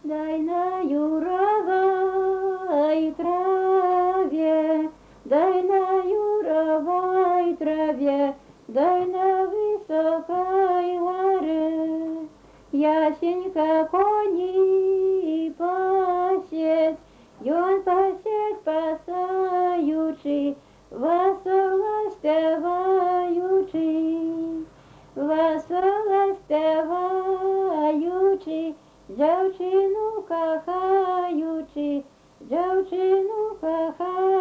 Дай на юровой траве, дай на юровой траве, дай на высокой горе. Ясенька кони пасет, и он пасет пасаючи, весело спеваючи, весело спеваючи, дівчину кохаючи, дівчину кохаючи.